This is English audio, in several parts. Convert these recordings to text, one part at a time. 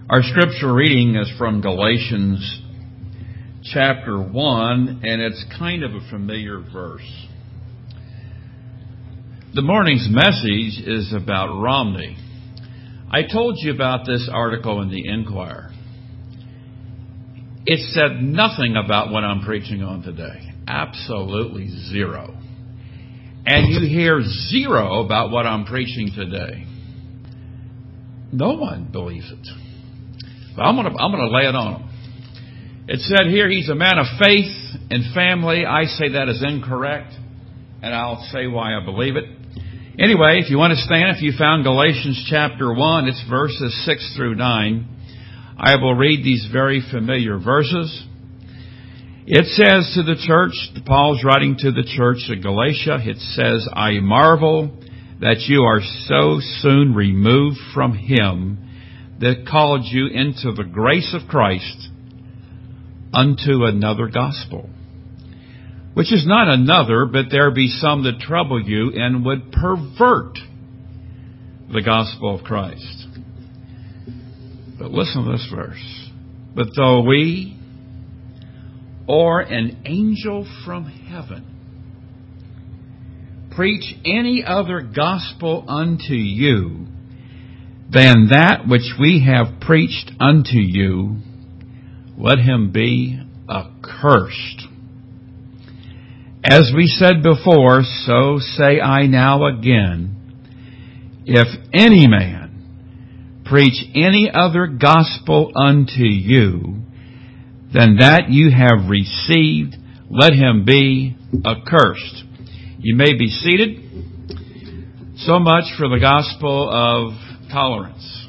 Our scripture reading is from Galatians chapter 1, and it's kind of a familiar verse. The morning's message is about Romney. I told you about this article in the Enquirer. It said nothing about what I'm preaching on today. Absolutely zero. And you hear zero about what I'm preaching today. No one believes it. But I'm going to lay it on him. It said here he's a man of faith and family. I say that is incorrect, and I'll say why I believe it. Anyway, if you want to stand, if you found Galatians chapter 1, it's verses 6 through 9. I will read these very familiar verses. It says to the church, Paul's writing to the church of Galatia, it says, I marvel that you are so soon removed from him that called you into the grace of Christ unto another gospel, which is not another, but there be some that trouble you and would pervert the gospel of Christ. But listen to this verse. But though we or an angel from heaven preach any other gospel unto you than that which we have preached unto you, let him be accursed. As we said before, so say I now again, if any man preach any other gospel unto you than that you have received, let him be accursed. You may be seated. So much for the gospel of tolerance.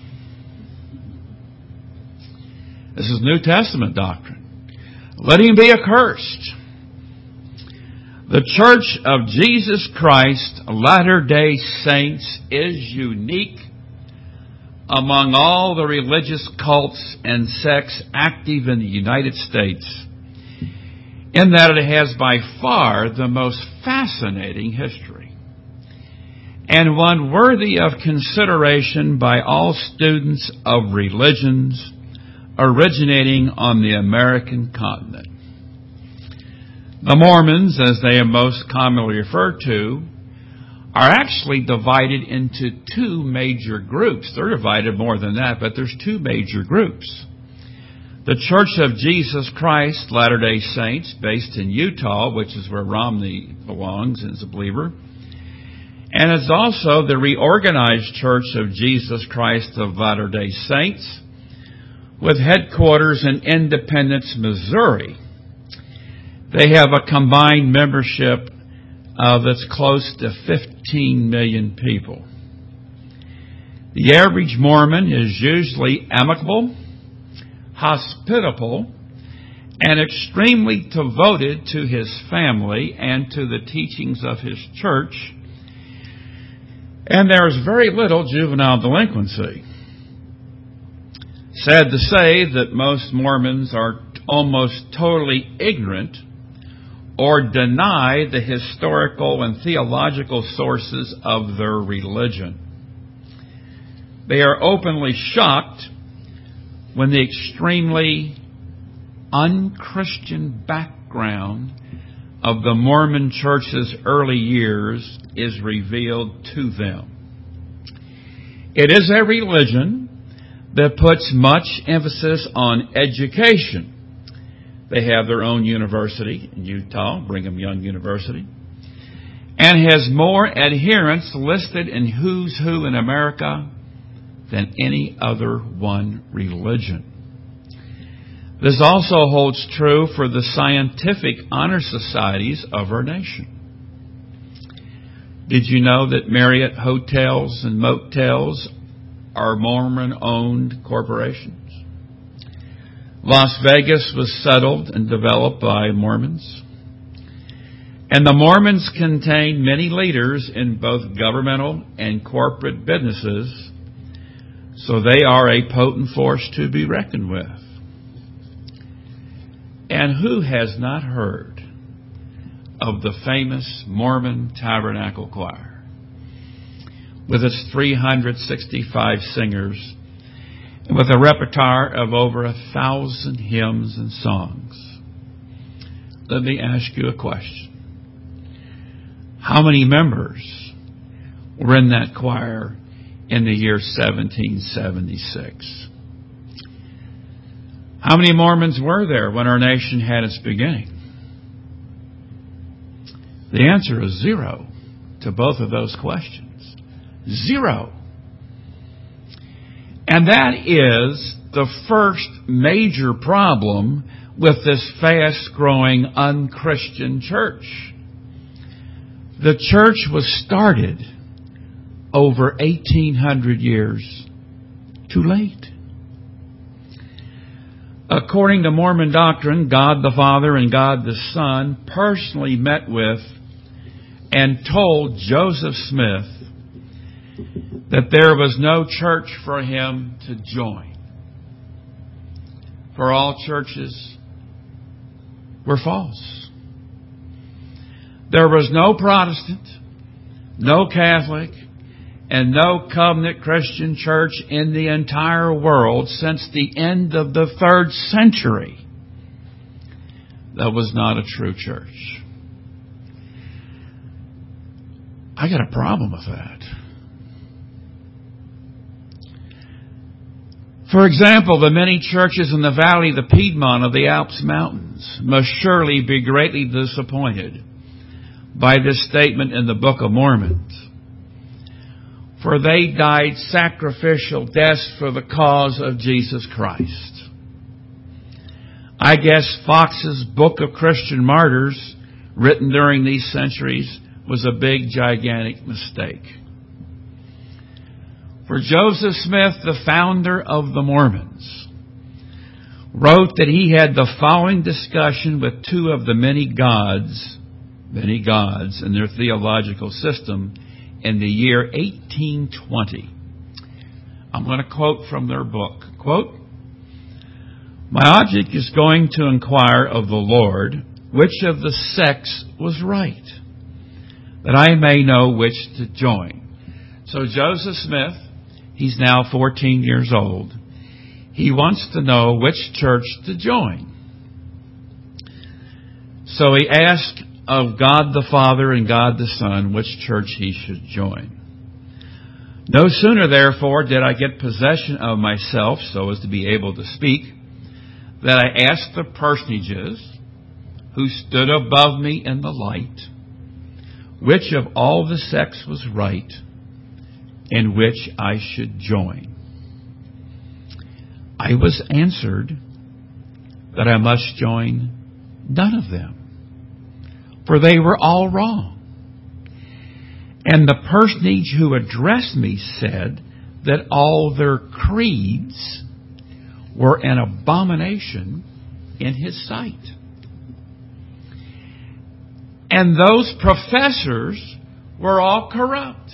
This is New Testament doctrine. Let him be accursed. The Church of Jesus Christ, Latter-day Saints, is unique among all the religious cults and sects active in the United States, in that it has by far the most fascinating history, and one worthy of consideration by all students of religions originating on the American continent. The Mormons, as they are most commonly referred to, are actually divided into two major groups. They're divided more than that, but there's two major groups. The Church of Jesus Christ, Latter-day Saints, based in Utah, which is where Romney belongs and is a believer. And it's also the Reorganized Church of Jesus Christ of Latter-day Saints, with headquarters in Independence, Missouri. They have a combined membership that's close to 15 million people. The average Mormon is usually amicable, hospitable, and extremely devoted to his family and to the teachings of his church. And there is very little juvenile delinquency. Sad to say that most Mormons are almost totally ignorant or deny the historical and theological sources of their religion. They are openly shocked when the extremely unchristian background of the Mormon Church's early years is revealed to them. It is a religion that puts much emphasis on education. They have their own university in Utah, Brigham Young University, and has more adherents listed in Who's Who in America than any other one religion. This also holds true for the scientific honor societies of our nation. Did you know that Marriott Hotels and Motels are Mormon-owned corporations? Las Vegas was settled and developed by Mormons. And the Mormons contain many leaders in both governmental and corporate businesses, so they are a potent force to be reckoned with. And who has not heard of the famous Mormon Tabernacle Choir, with its 365 singers with a repertoire of over 1,000 hymns and songs. Let me ask you a question. How many members were in that choir in the year 1776? How many Mormons were there when our nation had its beginning? The answer is 0 to both of those questions. 0. And that is the first major problem with this fast-growing unchristian church. The church was started over 1,800 years too late. According to Mormon doctrine, God the Father and God the Son personally met with and told Joseph Smith that there was no church for him to join. For all churches were false. There was no Protestant, no Catholic, and no covenant Christian church in the entire world since the end of the 3rd century that was not a true church. I got a problem with that. For example, the many churches in the valley of the Piedmont of the Alps Mountains must surely be greatly disappointed by this statement in the Book of Mormon. For they died sacrificial deaths for the cause of Jesus Christ. I guess Fox's Book of Christian Martyrs, written during these centuries, was a big, gigantic mistake. For Joseph Smith, the founder of the Mormons, wrote that he had the following discussion with 2 of the many gods in their theological system in the year 1820. I'm going to quote from their book. Quote, "My object is going to inquire of the Lord which of the sects was right, that I may know which to join." So Joseph Smith, he's now 14 years old. He wants to know which church to join. So he asked of God the Father and God the Son which church he should join. No sooner, therefore, did I get possession of myself so as to be able to speak, that I asked the personages who stood above me in the light, which of all the sects was right, and which I should join. I was answered that I must join none of them, for they were all wrong. And the personage who addressed me said that all their creeds were an abomination in his sight. And those professors were all corrupt.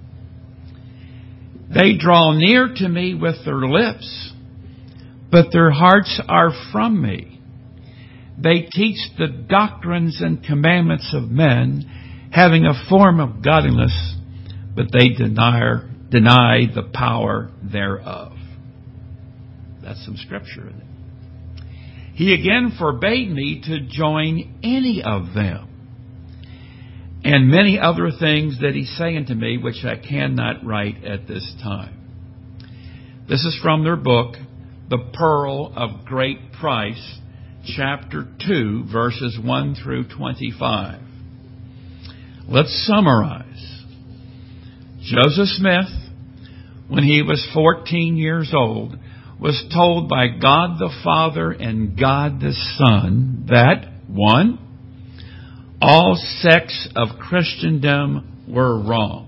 They draw near to me with their lips, but their hearts are from me. They teach the doctrines and commandments of men, having a form of godliness, but they deny the power thereof. That's some scripture in it. He again forbade me to join any of them, and many other things that he's saying to me, which I cannot write at this time. This is from their book, The Pearl of Great Price, chapter 2, verses 1 through 25. Let's summarize. Joseph Smith, when he was 14 years old, was told by God the Father and God the Son that, 1, all sects of Christendom were wrong.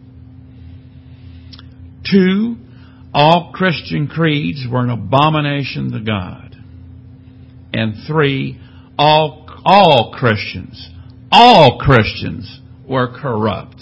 2, all Christian creeds were an abomination to God. And 3, all Christians were corrupt.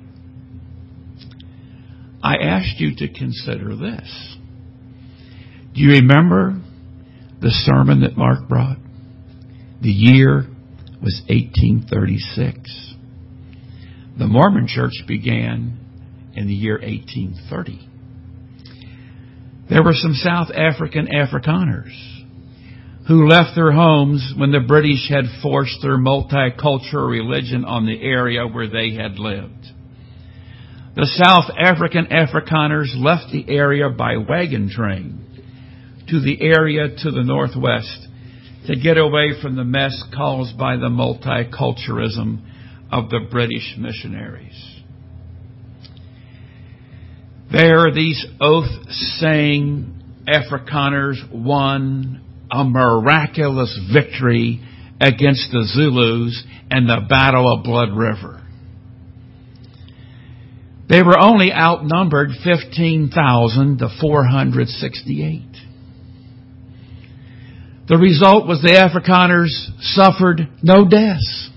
I asked you to consider this. Do you remember the sermon that Mark brought? The year was 1836. The Mormon Church began in the year 1830. There were some South African Afrikaners who left their homes when the British had forced their multicultural religion on the area where they had lived. The South African Afrikaners left the area by wagon train to the area to the northwest to get away from the mess caused by the multiculturalism of the British missionaries. There, these oath-saying Afrikaners won a miraculous victory against the Zulus in the Battle of Blood River. They were only outnumbered 15,000 to 468. The result was the Afrikaners suffered no deaths.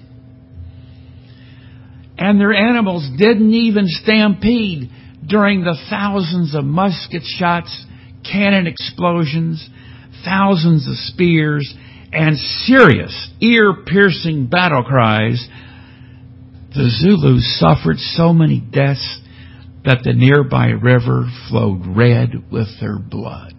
And their animals didn't even stampede during the thousands of musket shots, cannon explosions, thousands of spears, and serious, ear-piercing battle cries. The Zulus suffered so many deaths that the nearby river flowed red with their blood.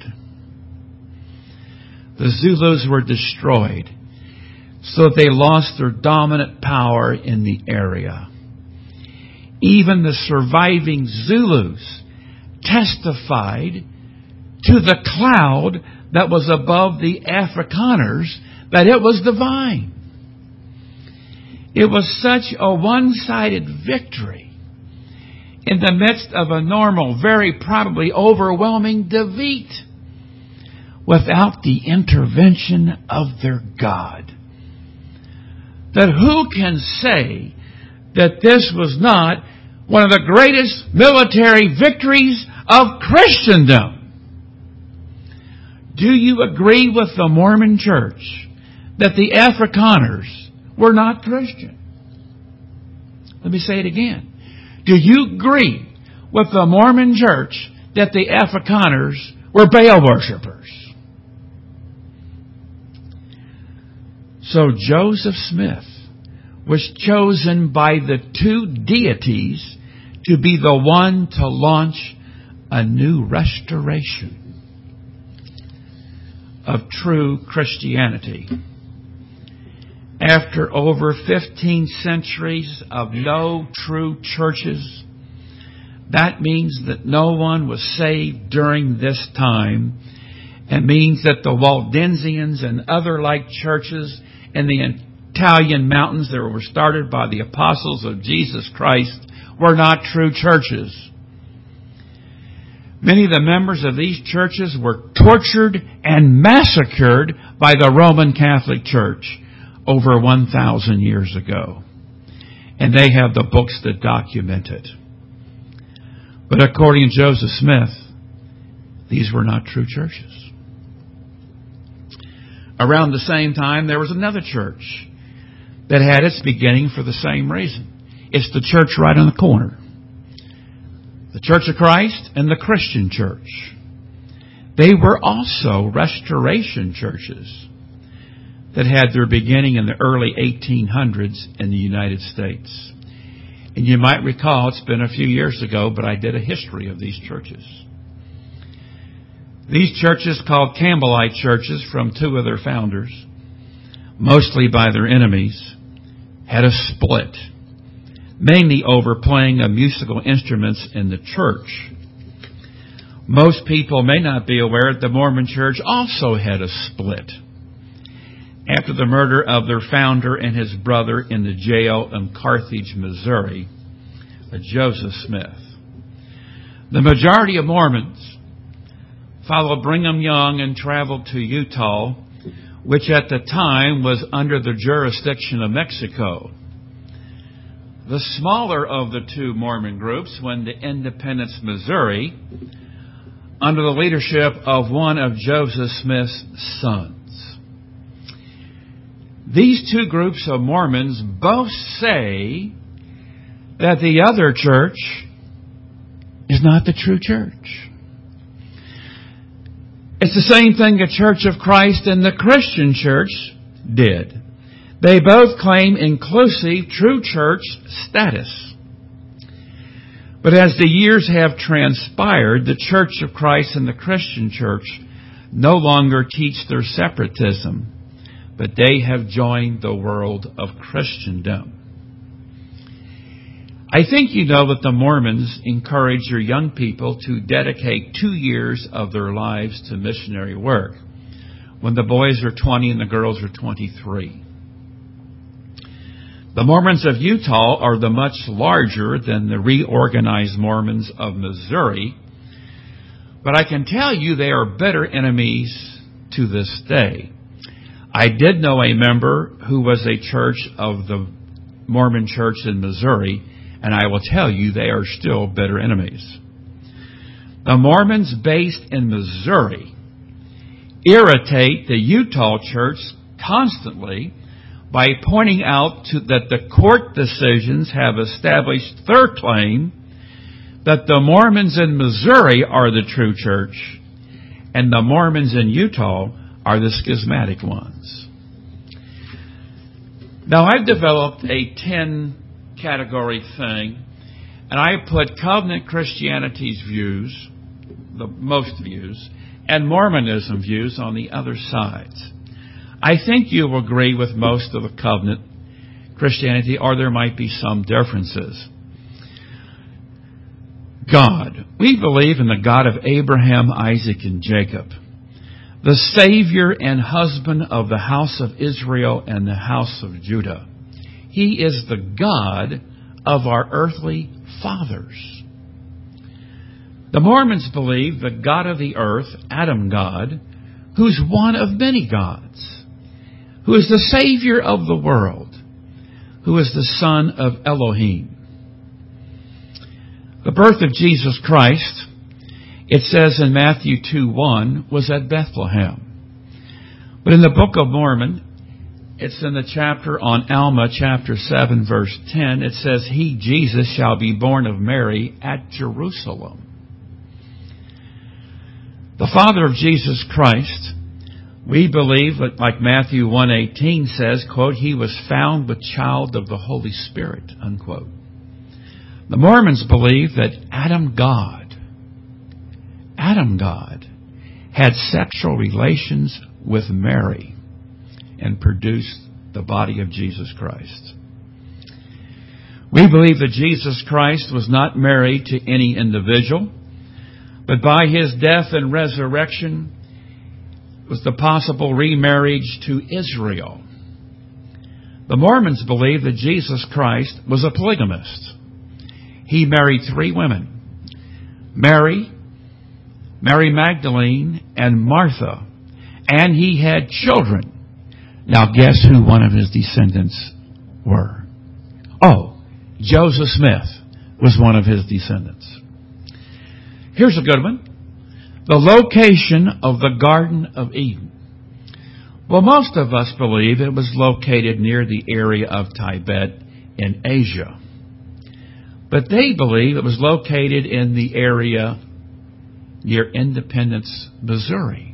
The Zulus were destroyed, so they lost their dominant power in the area. Even the surviving Zulus testified to the cloud that was above the Afrikaners that it was divine. It was such a one-sided victory in the midst of a normal, very probably overwhelming defeat without the intervention of their God. That who can say that this was not one of the greatest military victories of Christendom? Do you agree with the Mormon Church that the Afrikaners were not Christian? Let me say it again. Do you agree with the Mormon Church that the Afrikaners were Baal worshippers? So Joseph Smith was chosen by the two deities to be the one to launch a new restoration of true Christianity. After over 15 centuries of no true churches, that means that no one was saved during this time. It means that the Waldensians and other like churches in the Italian mountains that were started by the apostles of Jesus Christ were not true churches. Many of the members of these churches were tortured and massacred by the Roman Catholic Church over 1,000 years ago. And they have the books that document it. But according to Joseph Smith, these were not true churches. Around the same time, there was another church that had its beginning for the same reason. It's the church right on the corner. The Church of Christ and the Christian Church. They were also restoration churches that had their beginning in the early 1800s in the United States. And you might recall, it's been a few years ago, but I did a history of these churches. These churches, called Campbellite churches from two of their founders, mostly by their enemies, had a split, mainly over playing of musical instruments in the church. Most people may not be aware that the Mormon Church also had a split after the murder of their founder and his brother in the jail in Carthage, Missouri, Joseph Smith. The majority of Mormons followed Brigham Young and traveled to Utah, which at the time was under the jurisdiction of Mexico. The smaller of the two Mormon groups went to Independence, Missouri, under the leadership of one of Joseph Smith's sons. These two groups of Mormons both say that the other church is not the true church. It's the same thing the Church of Christ and the Christian Church did. They both claim inclusive true church status. But as the years have transpired, the Church of Christ and the Christian church no longer teach their separatism, but they have joined the world of Christendom. I think you know that the Mormons encourage their young people to dedicate 2 years of their lives to missionary work, when the boys are 20 and the girls are 23. The Mormons of Utah are the much larger than the reorganized Mormons of Missouri, but I can tell you they are bitter enemies to this day. I did know a member who was a church of the Mormon church in Missouri, and I will tell you they are still bitter enemies. The Mormons based in Missouri irritate the Utah church constantly by pointing out that the court decisions have established their claim that the Mormons in Missouri are the true church and the Mormons in Utah are the schismatic ones. Now, I've developed a 10-category thing, and I put covenant Christianity's views, the most views, and Mormonism views on the other sides. I think you will agree with most of the covenant Christianity, or there might be some differences. God. We believe in the God of Abraham, Isaac, and Jacob, the Savior and husband of the house of Israel and the house of Judah. He is the God of our earthly fathers. The Mormons believe the God of the earth, Adam God, who's one of many gods, who is the Savior of the world, who is the Son of Elohim. The birth of Jesus Christ, it says in Matthew 2:1, was at Bethlehem. But in the Book of Mormon, it's in the chapter on Alma, chapter 7, verse 10, it says, He, Jesus, shall be born of Mary at Jerusalem. The Father of Jesus Christ, we believe that, like Matthew 1:18 says, quote, He was found with child of the Holy Spirit, unquote. The Mormons believe that Adam God, had sexual relations with Mary and produced the body of Jesus Christ. We believe that Jesus Christ was not married to any individual, but by His death and resurrection was the possible remarriage to Israel. The Mormons believe that Jesus Christ was a polygamist. He married 3 women, Mary Magdalene, and Martha, and he had children. Now guess who one of his descendants were? Oh, Joseph Smith was one of his descendants. Here's a good one. The location of the Garden of Eden. Well, most of us believe it was located near the area of Tibet in Asia. But they believe it was located in the area near Independence, Missouri.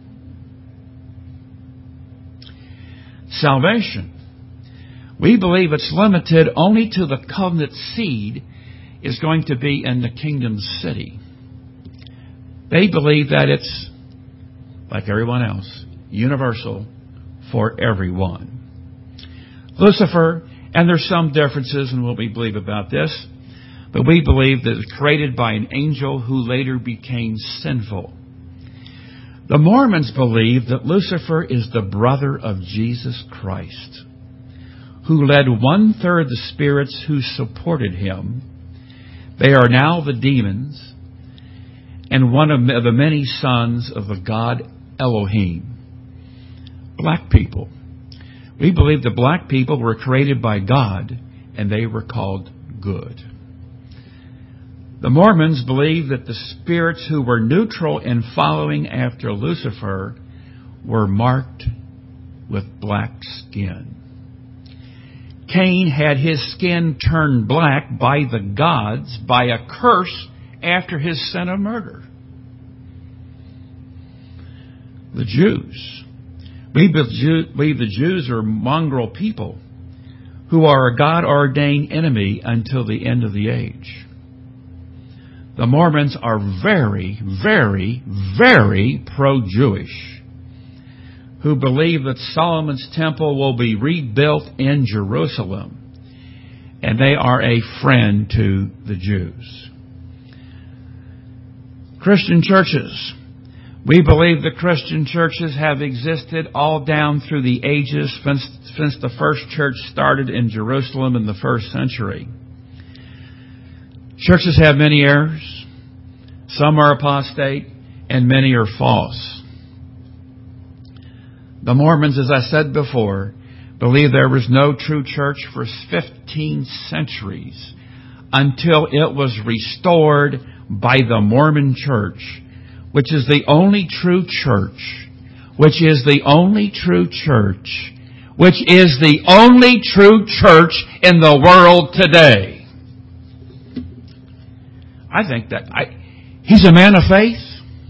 Salvation. We believe it's limited only to the covenant seed is going to be in the kingdom city. They believe that it's, like everyone else, universal for everyone. Lucifer, and there's some differences in what we believe about this, but we believe that it's created by an angel who later became sinful. The Mormons believe that Lucifer is the brother of Jesus Christ, who led 1/3 the spirits who supported him. They are now the demons and one of the many sons of the God Elohim. Black people. We believe the black people were created by God and they were called good. The Mormons believe that the spirits who were neutral in following after Lucifer were marked with black skin. Cain had his skin turned black by the gods by a curse after his sin of murder. The Jews. We believe the Jews are mongrel people who are a God-ordained enemy until the end of the age. The Mormons are very, very, very pro-Jewish, who believe that Solomon's temple will be rebuilt in Jerusalem, and they are a friend to the Jews. Christian churches. We believe the Christian churches have existed all down through the ages since the first church started in Jerusalem in the first century. Churches have many errors. Some are apostate, and many are false. The Mormons, as I said before, believe there was no true church for 15 centuries until it was restored by the Mormon Church, which is the only true church, which is the only true church, which is the only true church in the world today. I think that he's a man of faith.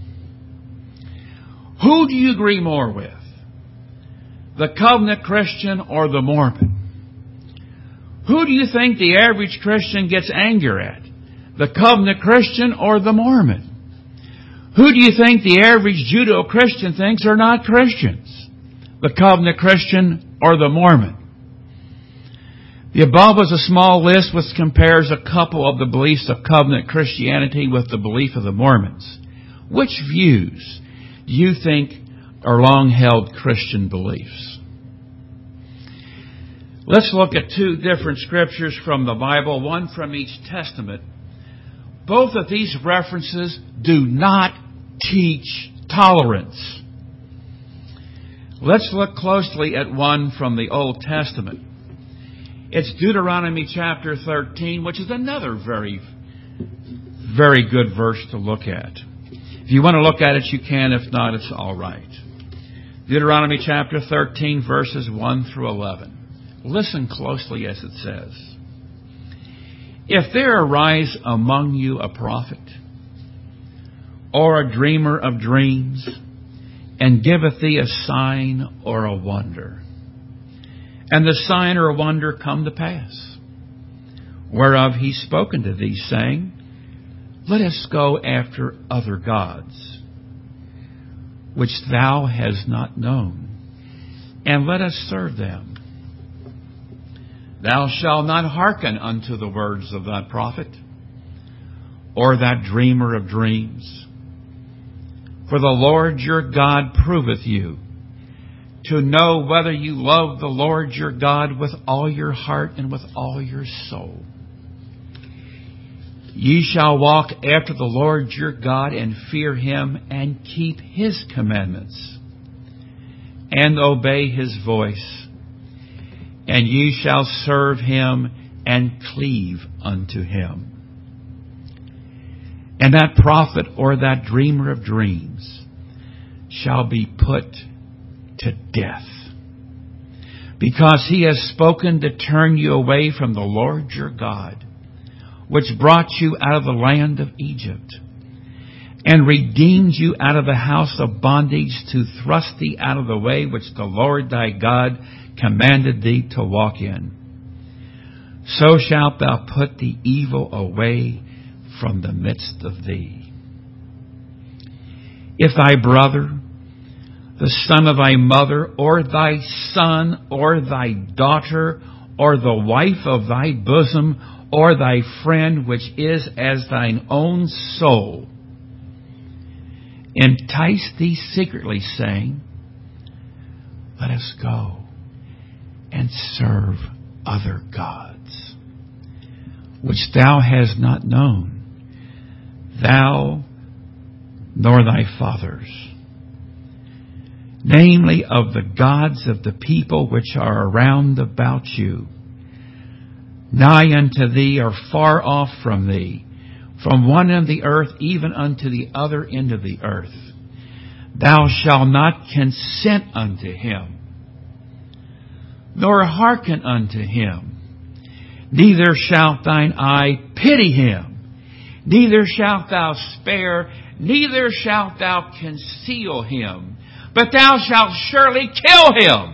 Who do you agree more with? The covenant Christian or the Mormon? Who do you think the average Christian gets anger at? The covenant Christian or the Mormon? Who do you think the average Judeo-Christian thinks are not Christians? The covenant Christian or the Mormon? The above is a small list which compares a couple of the beliefs of covenant Christianity with the belief of the Mormons. Which views do you think are long-held Christian beliefs? Let's look at two different scriptures from the Bible, one from each testament. Both of these references do not teach tolerance. Let's look closely at one from the Old Testament. It's Deuteronomy chapter 13, which is another very, very good verse to look at. If you want to look at it, you can. If not, it's all right. Deuteronomy chapter 13, verses 1 through 11. Listen closely as it says. If there arise among you a prophet, or a dreamer of dreams, and giveth thee a sign or a wonder, and the sign or wonder come to pass, whereof he spoken to thee, saying, Let us go after other gods, which thou hast not known, and let us serve them. Thou shalt not hearken unto the words of that prophet, or that dreamer of dreams. For the Lord your God proveth you, to know whether you love the Lord your God with all your heart and with all your soul. Ye shall walk after the Lord your God and fear him and keep his commandments and obey his voice. And ye shall serve him and cleave unto him. And that prophet or that dreamer of dreams shall be put to death, because he has spoken to turn you away from the Lord your God, which brought you out of the land of Egypt, and redeemed you out of the house of bondage, to thrust thee out of the way which the Lord thy God commanded thee to walk in. So shalt thou put the evil away from the midst of thee. If thy brother, the son of thy mother, or thy son, or thy daughter, or the wife of thy bosom, or thy friend, which is as thine own soul, entice thee secretly, saying, Let us go and serve other gods, which thou hast not known, thou nor thy fathers, namely of the gods of the people which are around about you, nigh unto thee or far off from thee, from one end of the earth even unto the other end of the earth. Thou shalt not consent unto him, nor hearken unto him, neither shalt thine eye pity him, neither shalt thou spare, neither shalt thou conceal him, but thou shalt surely kill him.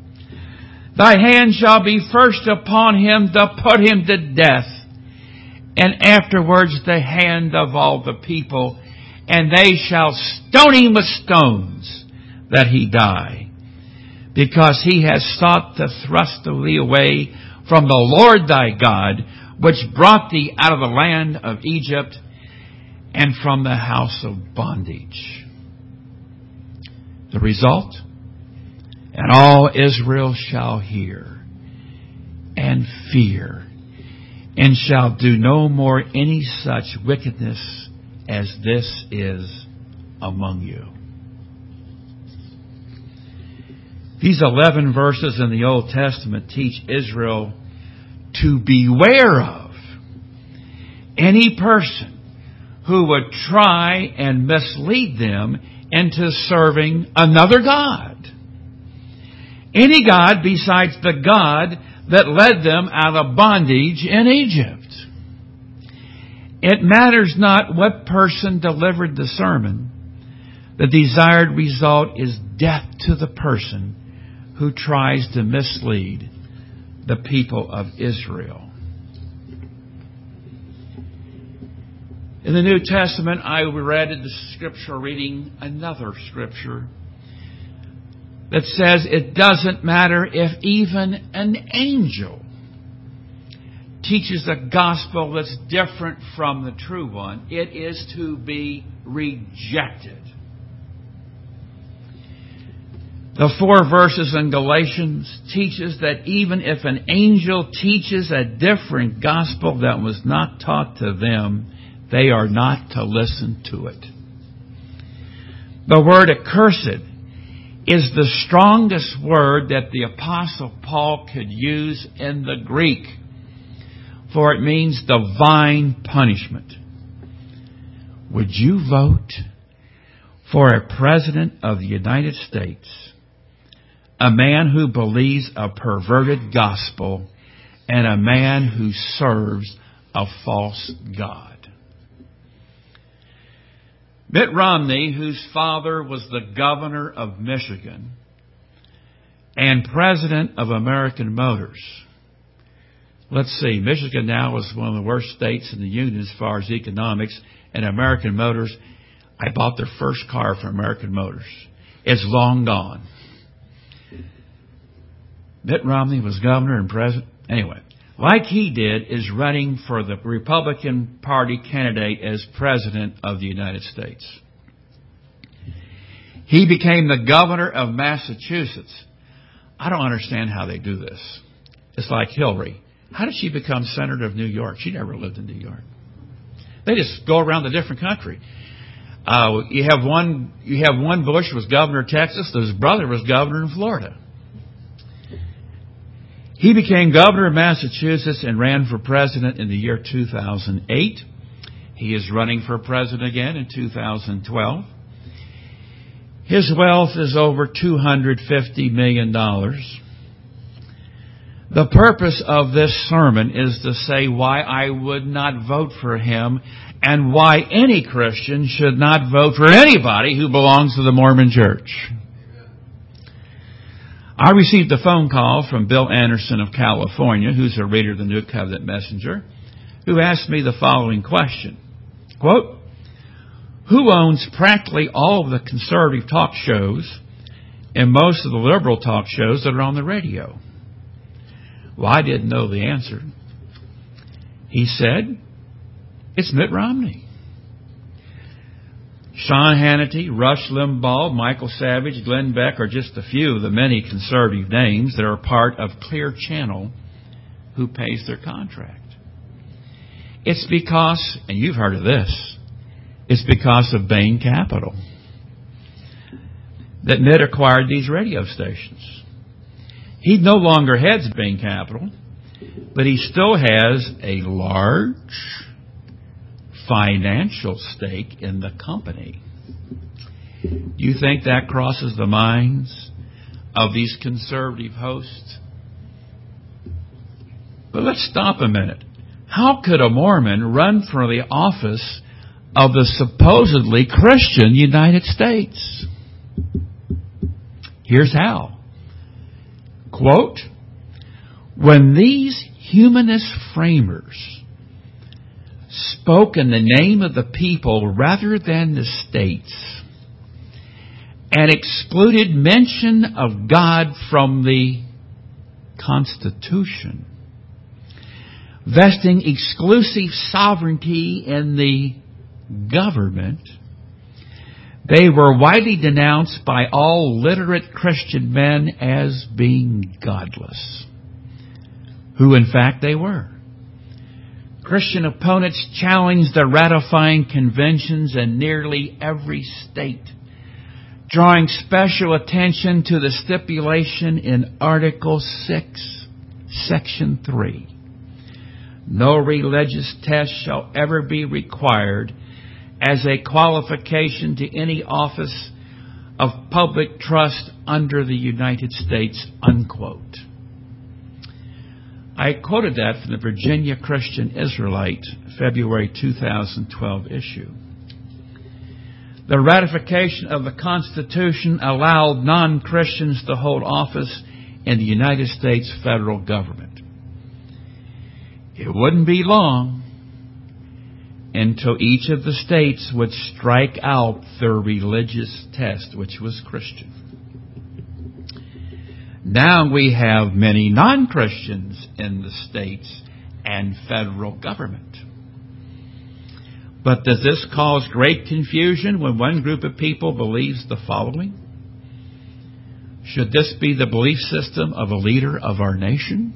Thy hand shall be first upon him to put him to death, and afterwards the hand of all the people, and they shall stone him with stones, that he die. Because he has sought to thrust thee away from the Lord thy God, which brought thee out of the land of Egypt, and from the house of bondage. The result? And all Israel shall hear and fear, and shall do no more any such wickedness as this is among you. These 11 verses in the Old Testament teach Israel to beware of any person who would try and mislead them into serving another God. Any God besides the God that led them out of bondage in Egypt. It matters not what person delivered the sermon. The desired result is death to the person who tries to mislead the people of Israel. In the New Testament, I read in the scripture reading another scripture that says it doesn't matter if even an angel teaches a gospel that's different from the true one. It is to be rejected. The 4 verses in Galatians teaches that even if an angel teaches a different gospel that was not taught to them, they are not to listen to it. The word accursed is the strongest word that the Apostle Paul could use in the Greek, for it means divine punishment. Would you vote for a president of the United States, a man who believes a perverted gospel, and a man who serves a false god? Mitt Romney, whose father was the governor of Michigan and president of American Motors. Let's see, Michigan now is one of the worst states in the union as far as economics, and American Motors, I bought their first car from American Motors. It's long gone. Mitt Romney was governor and president. Anyway, like he did, is running for the Republican Party candidate as president of the United States. He became the governor of Massachusetts. I don't understand how they do this. It's like Hillary. How did she become senator of New York? She never lived in New York. They just go around the different country. You have one Bush was governor of Texas. His brother was governor in Florida. He became governor of Massachusetts and ran for president in the year 2008. He is running for president again in 2012. His wealth is over $250 million. The purpose of this sermon is to say why I would not vote for him and why any Christian should not vote for anybody who belongs to the Mormon Church. I received a phone call from Bill Anderson of California, who's a reader of the New Covenant Messenger, who asked me the following question. Quote, who owns practically all of the conservative talk shows and most of the liberal talk shows that are on the radio? Well, I didn't know the answer. He said, it's Mitt Romney. Sean Hannity, Rush Limbaugh, Michael Savage, Glenn Beck are just a few of the many conservative names that are part of Clear Channel who pays their contract. It's because, and you've heard of this, it's because of Bain Capital that Mitt acquired these radio stations. He no longer heads Bain Capital, but he still has a large financial stake in the company. Do you think that crosses the minds of these conservative hosts? But let's stop a minute. How could a Mormon run for the office of the supposedly Christian United States? Here's how. Quote, when these humanist framers spoke in the name of the people rather than the states, and excluded mention of God from the Constitution, vesting exclusive sovereignty in the government, they were widely denounced by all literate Christian men as being godless, who in fact they were. Christian opponents challenged the ratifying conventions in nearly every state, drawing special attention to the stipulation in Article 6, Section 3. No religious test shall ever be required as a qualification to any office of public trust under the United States, unquote. I quoted that from the Virginia Christian Israelite, February 2012 issue. The ratification of the Constitution allowed non-Christians to hold office in the United States federal government. It wouldn't be long until each of the states would strike out their religious test, which was Christian. Now we have many non-Christians in the states and federal government. But does this cause great confusion when one group of people believes the following? Should this be the belief system of a leader of our nation?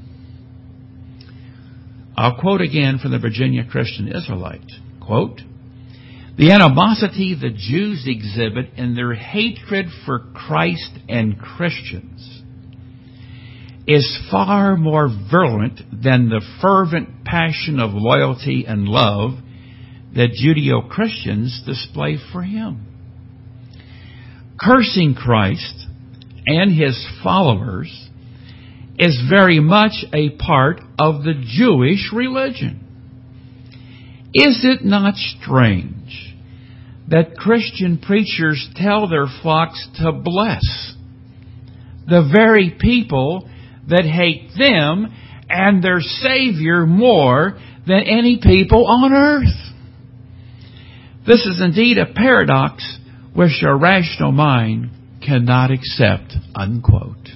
I'll quote again from the Virginia Christian Israelite. Quote, "The animosity the Jews exhibit in their hatred for Christ and Christians is far more virulent than the fervent passion of loyalty and love that Judeo-Christians display for Him. Cursing Christ and His followers is very much a part of the Jewish religion. Is it not strange that Christian preachers tell their flocks to bless the very people that hate them and their Savior more than any people on earth? This is indeed a paradox which a rational mind cannot accept," unquote.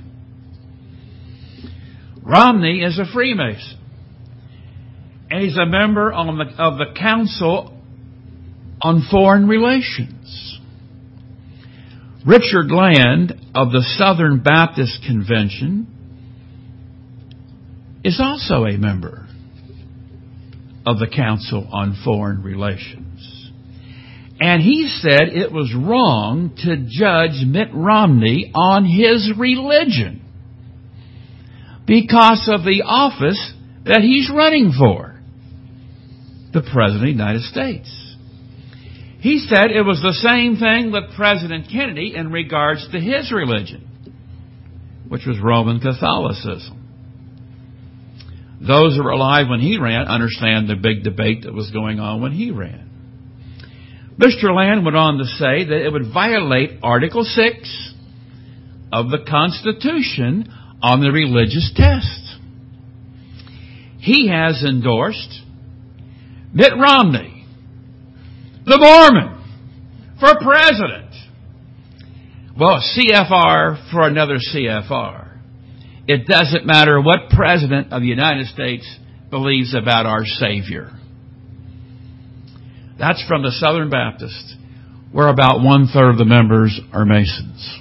Romney is a Freemason, and he's a member of the Council on Foreign Relations. Richard Land of the Southern Baptist Convention is also a member of the Council on Foreign Relations. And he said it was wrong to judge Mitt Romney on his religion because of the office that he's running for, the President of the United States. He said it was the same thing with President Kennedy in regards to his religion, which was Roman Catholicism. Those who were alive when he ran understand the big debate that was going on when he ran. Mr. Land went on to say that it would violate Article 6 of the Constitution on the religious test. He has endorsed Mitt Romney, the Mormon, for president. Well, CFR for another CFR. It doesn't matter what president of the United States believes about our Savior. That's from the Southern Baptist, where about 1/3 of the members are Masons.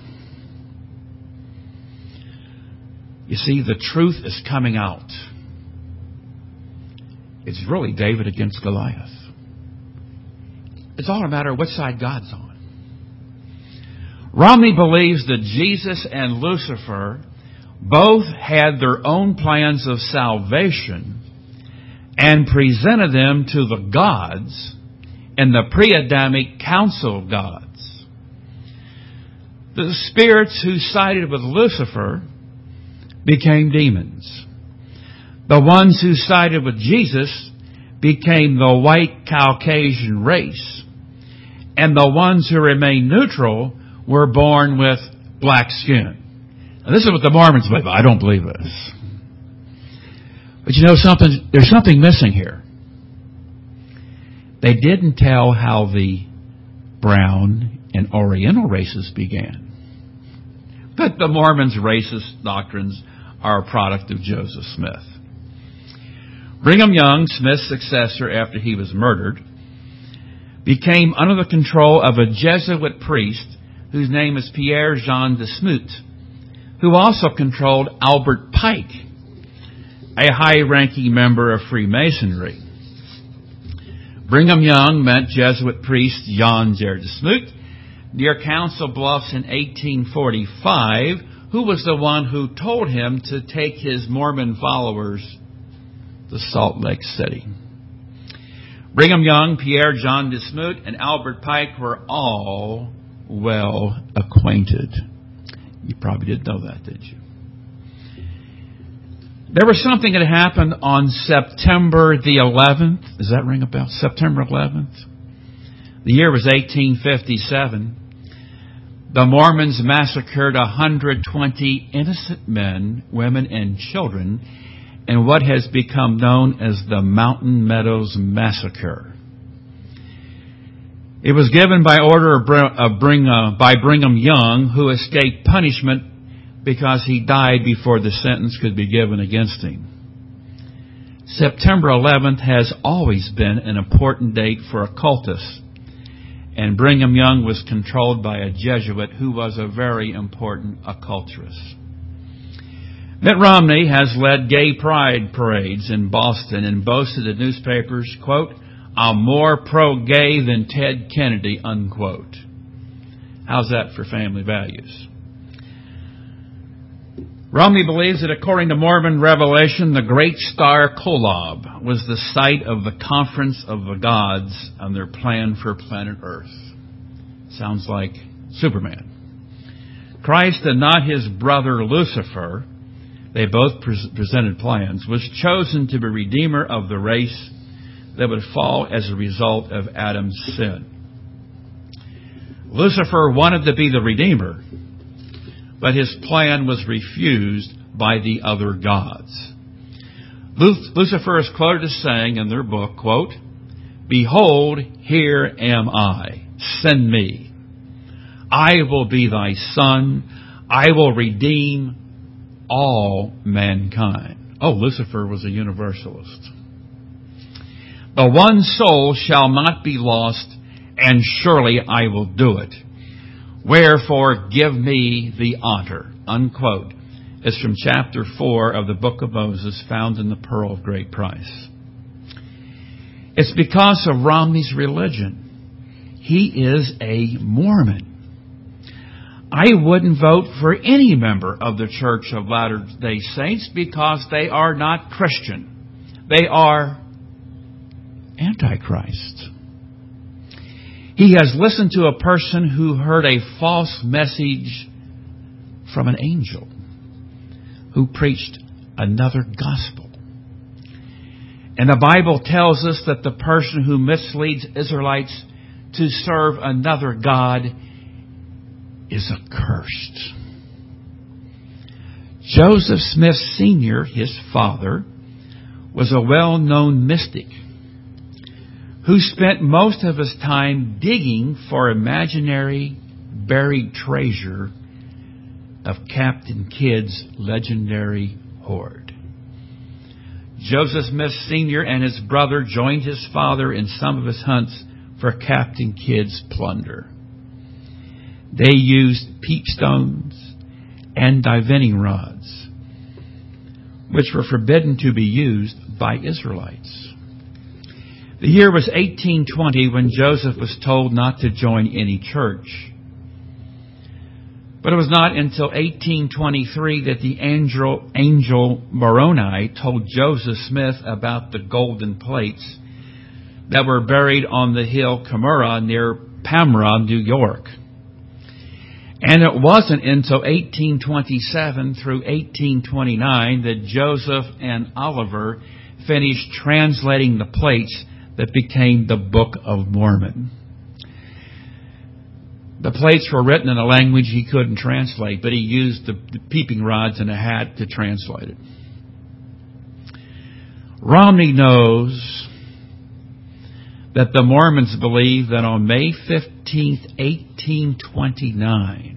You see, the truth is coming out. It's really David against Goliath. It's all a matter of what side God's on. Romney believes that Jesus and Lucifer both had their own plans of salvation and presented them to the gods in the pre-Adamic council of gods. The spirits who sided with Lucifer became demons. The ones who sided with Jesus became the white Caucasian race. And the ones who remained neutral were born with black skin. Now, this is what the Mormons believe. I don't believe this. But you know something? There's something missing here. They didn't tell how the brown and Oriental races began. But the Mormons' racist doctrines are a product of Joseph Smith. Brigham Young, Smith's successor after he was murdered, became under the control of a Jesuit priest whose name is Pierre Jean de Smoot, who also controlled Albert Pike, a high-ranking member of Freemasonry. Brigham Young met Jesuit priest Jan Ger de Smoot near Council Bluffs in 1845, who was the one who told him to take his Mormon followers to Salt Lake City. Brigham Young, Pierre Jean de Smoot, and Albert Pike were all well acquainted. You probably didn't know that, did you? There was something that happened on September the 11th. Does that ring a bell? September 11th. The year was 1857. The Mormons massacred 120 innocent men, women, and children in what has become known as the Mountain Meadows Massacre. It was given by order by Brigham Young, who escaped punishment because he died before the sentence could be given against him. September 11th has always been an important date for occultists, and Brigham Young was controlled by a Jesuit who was a very important occulturist. Mitt Romney has led gay pride parades in Boston and boasted in newspapers, quote, "I'm more pro-gay than Ted Kennedy," unquote. How's that for family values? Romney believes that according to Mormon revelation, the great star Kolob was the site of the conference of the gods on their plan for planet Earth. Sounds like Superman. Christ and not his brother Lucifer, they both presented plans, was chosen to be Redeemer of the race that would fall as a result of Adam's sin. Lucifer wanted to be the Redeemer, but his plan was refused by the other gods. Lucifer is quoted as saying in their book, quote, "Behold, here am I. Send me. I will be thy son. I will redeem all mankind." Oh, Lucifer was a universalist. "The one soul shall not be lost, and surely I will do it. Wherefore give me the honor," unquote. It's from chapter 4 of the book of Moses, found in the Pearl of Great Price. It's because of Romney's religion. He is a Mormon. I wouldn't vote for any member of the Church of Latter-day Saints because they are not Christian. They are Antichrist. He has listened to a person who heard a false message from an angel who preached another gospel. And the Bible tells us that the person who misleads Israelites to serve another God is accursed. Joseph Smith Sr., his father, was a well-known mystic who spent most of his time digging for imaginary buried treasure of Captain Kidd's legendary hoard. Joseph Smith Sr. and his brother joined his father in some of his hunts for Captain Kidd's plunder. They used peepstones and divining rods, which were forbidden to be used by Israelites. The year was 1820 when Joseph was told not to join any church. But it was not until 1823 that the angel Moroni told Joseph Smith about the golden plates that were buried on the hill Cumorah near Palmyra, New York. And it wasn't until 1827 through 1829 that Joseph and Oliver finished translating the plates that became the Book of Mormon. The plates were written in a language he couldn't translate, but he used the peeping rods and a hat to translate it. Romney knows that the Mormons believe that on May 15th, 1829,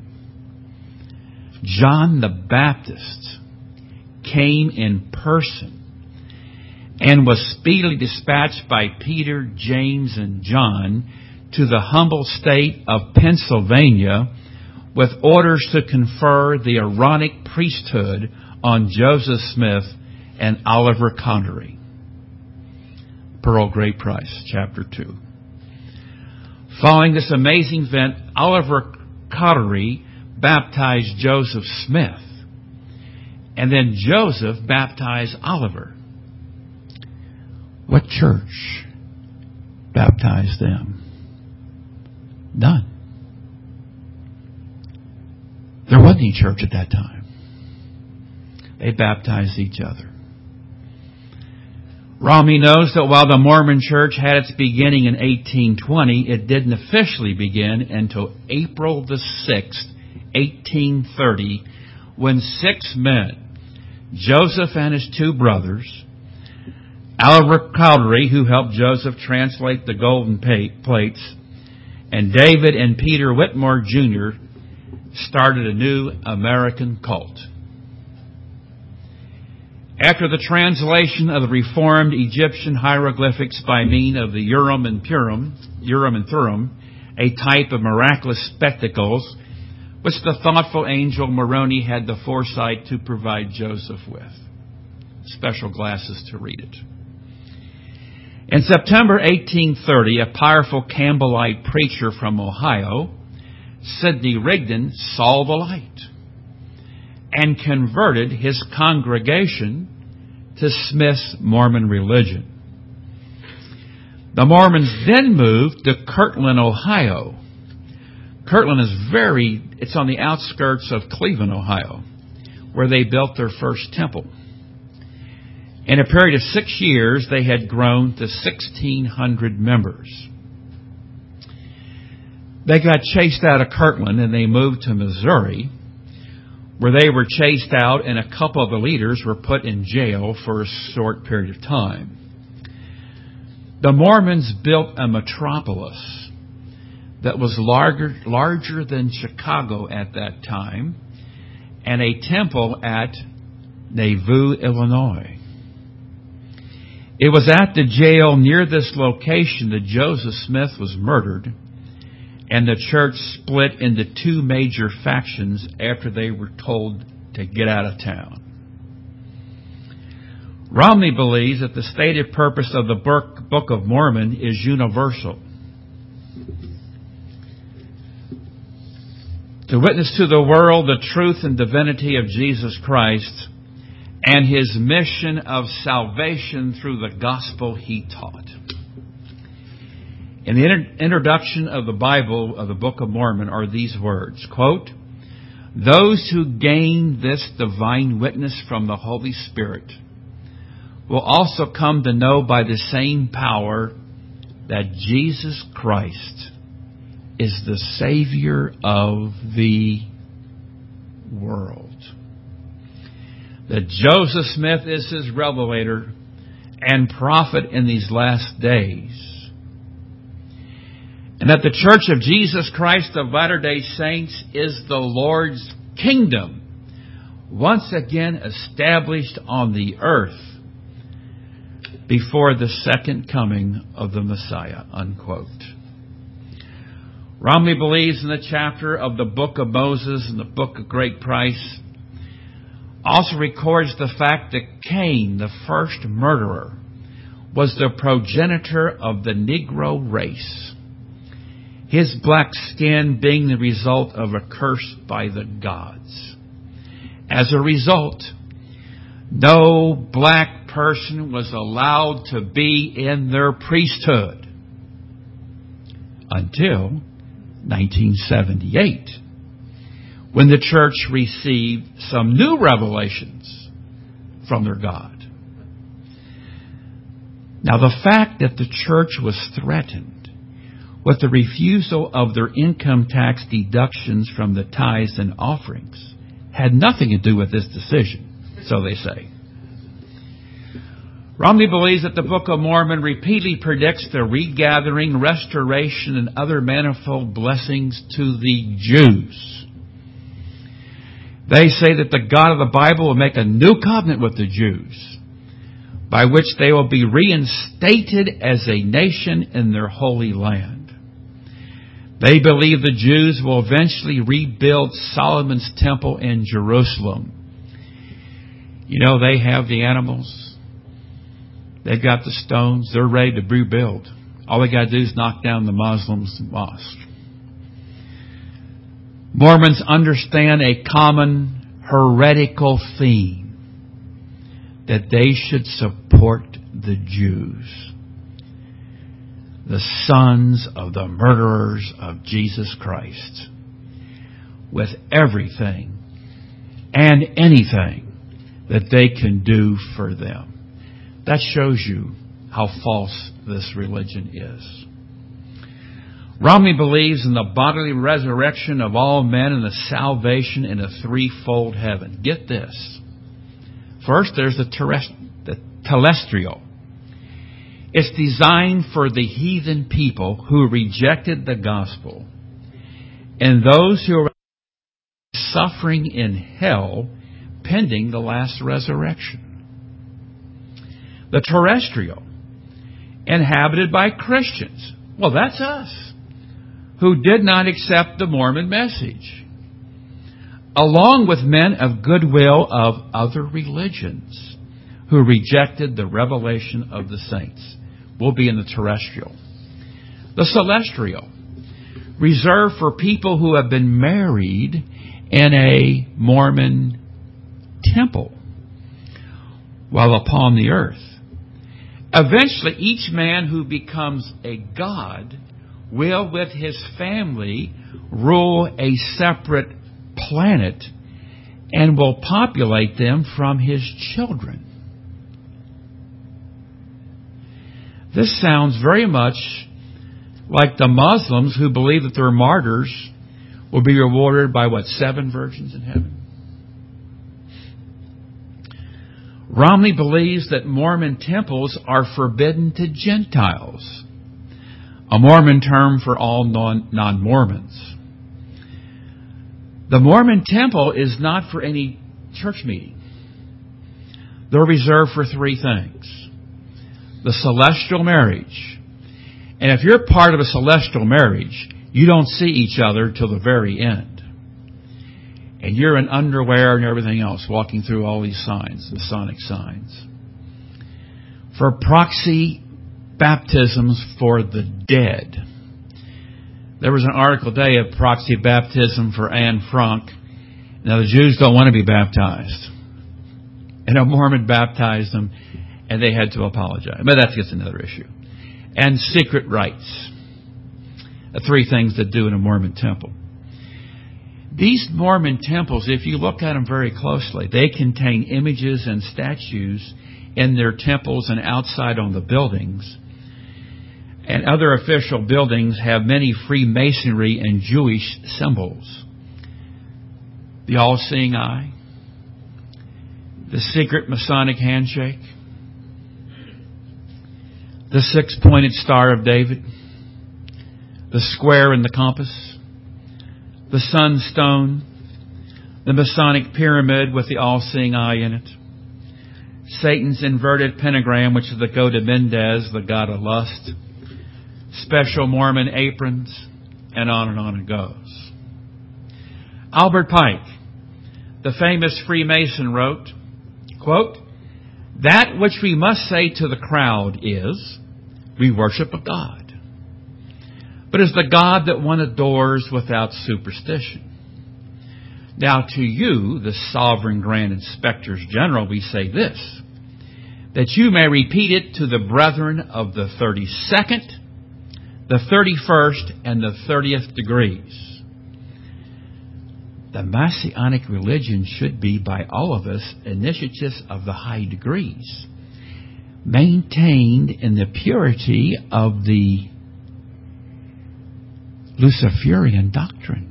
John the Baptist came in person and was speedily dispatched by Peter, James, and John to the humble state of Pennsylvania with orders to confer the Aaronic priesthood on Joseph Smith and Oliver Cottery. Pearl Great Price, chapter 2. Following this amazing event, Oliver Cottery baptized Joseph Smith, and then Joseph baptized Oliver. What church baptized them? None. There wasn't any church at that time. They baptized each other. Romney knows that while the Mormon Church had its beginning in 1820, it didn't officially begin until April the 6th, 1830, when 6 men, Joseph and his 2 brothers, Oliver Cowdery, who helped Joseph translate the golden plates, and David and Peter Whitmore Jr. started a new American cult. After the translation of the reformed Egyptian hieroglyphics by means of the Urim and Thummim, a type of miraculous spectacles, which the thoughtful angel Moroni had the foresight to provide Joseph with. Special glasses to read it. In September 1830, a powerful Campbellite preacher from Ohio, Sidney Rigdon, saw the light and converted his congregation to Smith's Mormon religion. The Mormons then moved to Kirtland, Ohio. Kirtland it's on the outskirts of Cleveland, Ohio, where they built their first temple. In a period of 6 years, they had grown to 1,600 members. They got chased out of Kirtland and they moved to Missouri, where they were chased out and a couple of the leaders were put in jail for a short period of time. The Mormons built a metropolis that was larger than Chicago at that time, and a temple at Nauvoo, Illinois. It was at the jail near this location that Joseph Smith was murdered, and the church split into 2 major factions after they were told to get out of town. Romney believes that the stated purpose of the Book of Mormon is universal. To witness to the world the truth and divinity of Jesus Christ and His mission of salvation through the gospel He taught. In the introduction of the Bible, of the Book of Mormon, are these words, quote, "Those who gain this divine witness from the Holy Spirit will also come to know by the same power that Jesus Christ is the Savior of the world. That Joseph Smith is His revelator and prophet in these last days. And that the Church of Jesus Christ of Latter-day Saints is the Lord's kingdom, once again established on the earth before the second coming of the Messiah," unquote. Romney believes in the chapter of the Book of Moses and the Book of Great Price also records the fact that Cain, the first murderer, was the progenitor of the Negro race, his black skin being the result of a curse by the gods. As a result, no black person was allowed to be in their priesthood until 1978, when the church received some new revelations from their God. Now, the fact that the church was threatened with the refusal of their income tax deductions from the tithes and offerings had nothing to do with this decision, so they say. Romney believes that the Book of Mormon repeatedly predicts the regathering, restoration, and other manifold blessings to the Jews. They say that the God of the Bible will make a new covenant with the Jews, by which they will be reinstated as a nation in their holy land. They believe the Jews will eventually rebuild Solomon's temple in Jerusalem. You know, they have the animals. They've got the stones. They're ready to rebuild. All they got to do is knock down the Muslims' mosque. Mormons understand a common heretical theme, that they should support the Jews, the sons of the murderers of Jesus Christ, with everything and anything that they can do for them. That shows you how false this religion is. Romney believes in the bodily resurrection of all men and the salvation in a threefold heaven. Get this. First, there's the telestial. It's designed for the heathen people who rejected the gospel and those who are suffering in hell pending the last resurrection. The terrestrial, inhabited by Christians. Well, that's us, who did not accept the Mormon message, along with men of goodwill of other religions who rejected the revelation of the saints. Will be in the terrestrial. The celestial, reserved for people who have been married in a Mormon temple while upon the earth. Eventually, each man who becomes a god will, with his family, rule a separate planet and will populate them from his children. This sounds very much like the Muslims who believe that their martyrs will be rewarded by, 7 virgins in heaven? Romney believes that Mormon temples are forbidden to Gentiles, a Mormon term for all non-Mormons. The Mormon temple is not for any church meeting. They're reserved for 3 things. The celestial marriage. And if you're part of a celestial marriage, you don't see each other till the very end. And you're in underwear and everything else, walking through all these signs, Masonic signs. For proxy baptisms for the dead. There was an article today of proxy baptism for Anne Frank. Now, the Jews don't want to be baptized. And a Mormon baptized them, and they had to apologize. But that's just another issue. And secret rites. The 3 things that do in a Mormon temple. These Mormon temples, if you look at them very closely, they contain images and statues in their temples and outside on the buildings. And other official buildings have many Freemasonry and Jewish symbols. The all-seeing eye, the secret Masonic handshake, the 6-pointed Star of David, the square and the compass, the sunstone, the Masonic pyramid with the all-seeing eye in it, Satan's inverted pentagram, which is the goat of Mendez, the god of lust, special Mormon aprons, and on it goes. Albert Pike, the famous Freemason, wrote, quote, "That which we must say to the crowd is, we worship a God. But it's the God that one adores without superstition. Now to you, the sovereign grand inspectors general, we say this, that you may repeat it to the brethren of the 32nd, the 31st, and the 30th degrees. The Messianic religion should be, by all of us, initiates of the high degrees, maintained in the purity of the Luciferian doctrine.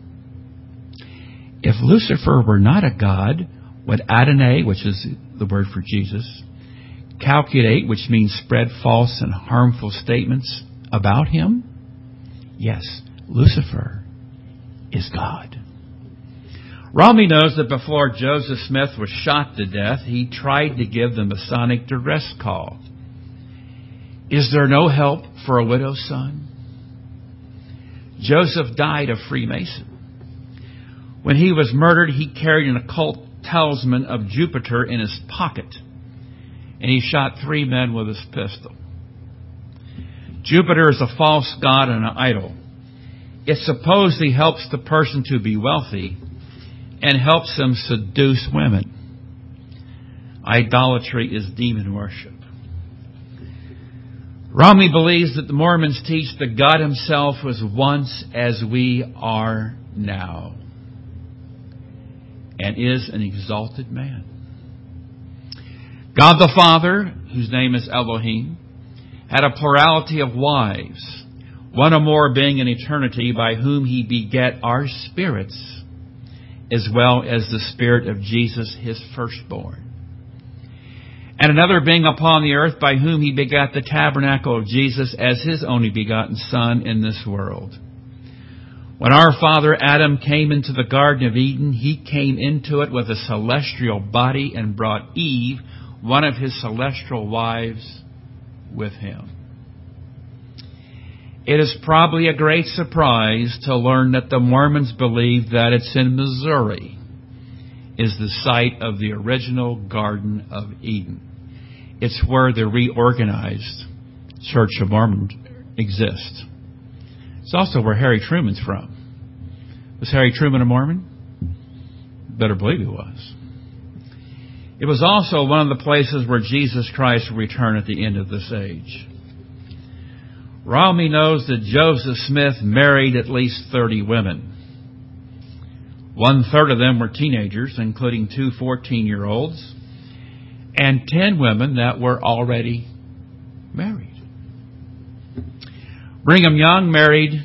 If Lucifer were not a god, would Adonai, which is the word for Jesus, calculate, which means spread false and harmful statements about him? Yes, Lucifer is God. Romney knows that before Joseph Smith was shot to death, he tried to give the Masonic duress call. Is there no help for a widow's son? Joseph died a Freemason. When he was murdered, he carried an occult talisman of Jupiter in his pocket, and he shot 3 men with his pistol. Jupiter is a false god and an idol. It supposedly helps the person to be wealthy and helps them seduce women. Idolatry is demon worship. Romney believes that the Mormons teach that God himself was once as we are now and is an exalted man. God the Father, whose name is Elohim, had a plurality of wives, one or more being in eternity, by whom he begat our spirits, as well as the spirit of Jesus, his firstborn. And another being upon the earth, by whom he begat the tabernacle of Jesus as his only begotten Son in this world. When our father Adam came into the Garden of Eden, he came into it with a celestial body and brought Eve, one of his celestial wives, with him. It is probably a great surprise to learn that the Mormons believe that it's in Missouri is the site of the original Garden of Eden. It's where the reorganized Church of Mormon exists. It's also where Harry Truman's from. Was Harry Truman a Mormon? Better believe he was. It was also one of the places where Jesus Christ will return at the end of this age. Romney knows that Joseph Smith married at least 30 women. 1/3 of them were teenagers, including 2 14-year-olds, and 10 women that were already married. Brigham Young married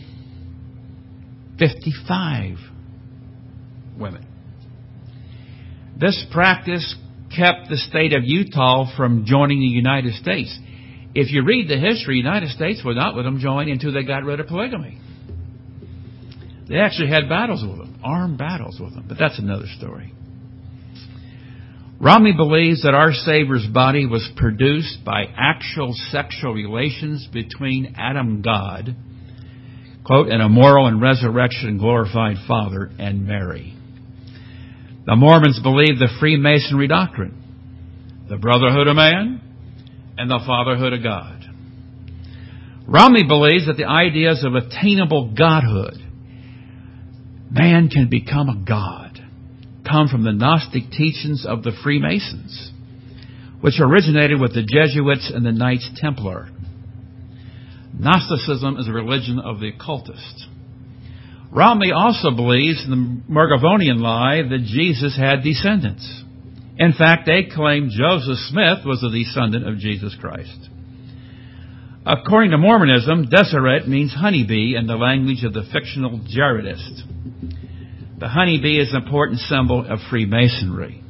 55 women. This practice kept the state of Utah from joining the United States. If you read the history, the United States would not let them join until they got rid of polygamy. They actually had battles with them, armed battles with them, but that's another story. Romney believes that our Savior's body was produced by actual sexual relations between Adam, God, quote, an immoral and resurrection glorified Father, and Mary. The Mormons believe the Freemasonry doctrine, the brotherhood of man and the fatherhood of God. Romney believes that the ideas of attainable godhood, man can become a god, come from the Gnostic teachings of the Freemasons, which originated with the Jesuits and the Knights Templar. Gnosticism is a religion of the occultist. Romney also believes in the Morgavonian lie that Jesus had descendants. In fact, they claim Joseph Smith was a descendant of Jesus Christ. According to Mormonism, Deseret means honeybee in the language of the fictional Jaredist. The honeybee is an important symbol of Freemasonry.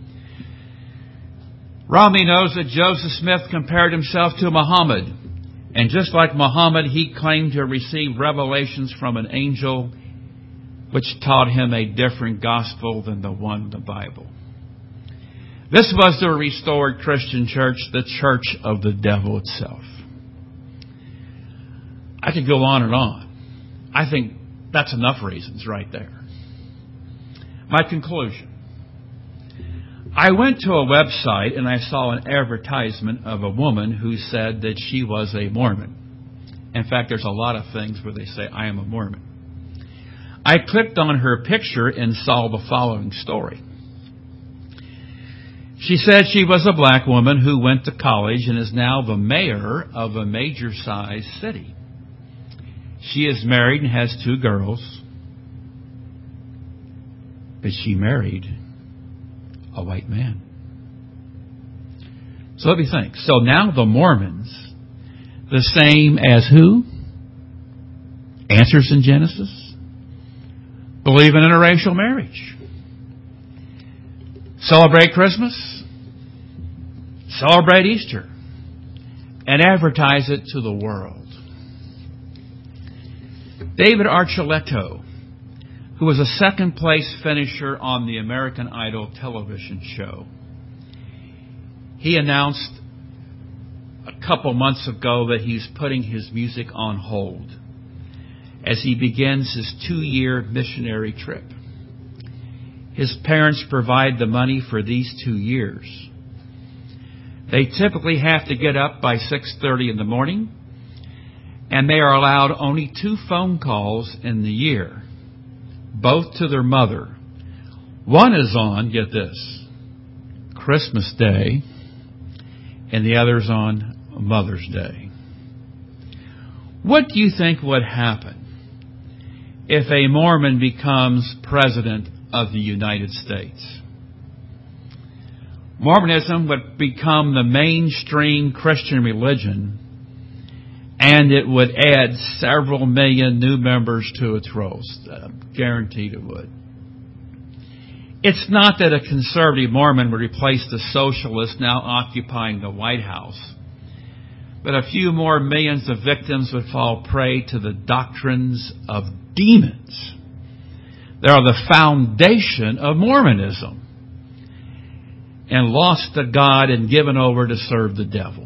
Romney knows that Joseph Smith compared himself to Muhammad. And just like Muhammad, he claimed to receive revelations from an angel which taught him a different gospel than the one in the Bible. This was the restored Christian church, the church of the devil itself. I could go on and on. I think that's enough reasons right there. My conclusion. I went to a website and I saw an advertisement of a woman who said that she was a Mormon. In fact, there's a lot of things where they say, I am a Mormon. I clicked on her picture and saw the following story. She said she was a black woman who went to college and is now the mayor of a major-sized city. She is married and has 2 girls, but she married a white man. So let me think. So now the Mormons, the same as who? Answers in Genesis. Believe in interracial marriage. Celebrate Christmas. celebrate Easter and advertise it to the world. David Archuleta, who was a second-place finisher on the American Idol television show, he announced a couple months ago that he's putting his music on hold as he begins his 2-year missionary trip. His parents provide the money for these 2 years. They typically have to get up by 6:30 in the morning, and they are allowed only 2 phone calls in the year, both to their mother. One is on, get this, Christmas Day, and the other's on Mother's Day. What do you think would happen if a Mormon becomes president of the United States? Mormonism would become the mainstream Christian religion, and it would add several million new members to its rolls. Guaranteed it would. It's not that a conservative Mormon would replace the socialist now occupying the White House, but a few more millions of victims would fall prey to the doctrines of demons. They are the foundation of Mormonism, and lost to God and given over to serve the devil.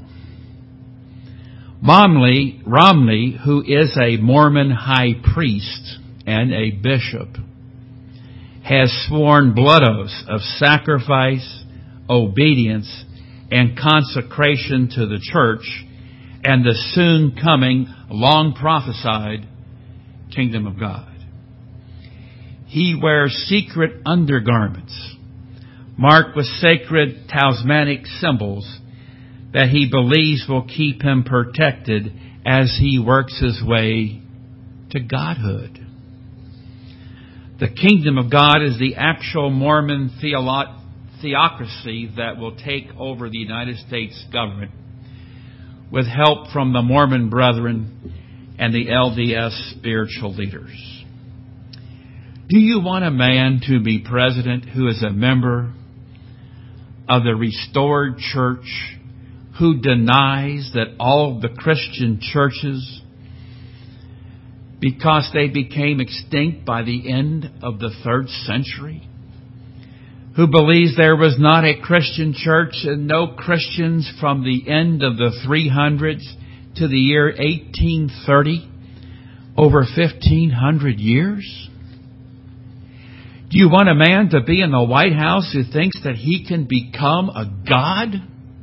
Romney, who is a Mormon high priest and a bishop, has sworn blood oaths of sacrifice, obedience, and consecration to the church and the soon coming, long prophesied kingdom of God. He wears secret undergarments marked with sacred talismanic symbols that he believes will keep him protected as he works his way to godhood. The kingdom of God is the actual Mormon theocracy that will take over the United States government with help from the Mormon Brethren and the LDS spiritual leaders. Do you want a man to be president who is a member of the restored church, who denies that all of the Christian churches, because they became extinct by the end of the 3rd century, who believes there was not a Christian church and no Christians from the end of the 300s to the year 1830, over 1,500 years? Do you want a man to be in the White House who thinks that he can become a god?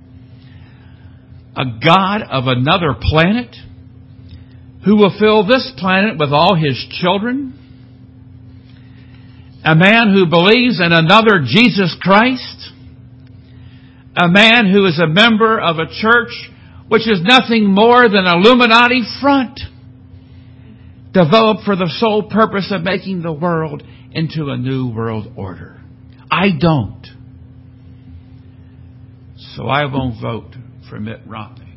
A god of another planet? Who will fill this planet with all his children? A man who believes in another Jesus Christ? A man who is a member of a church which is nothing more than an Illuminati front, developed for the sole purpose of making the world into a new world order. I don't. So I won't vote for Mitt Romney.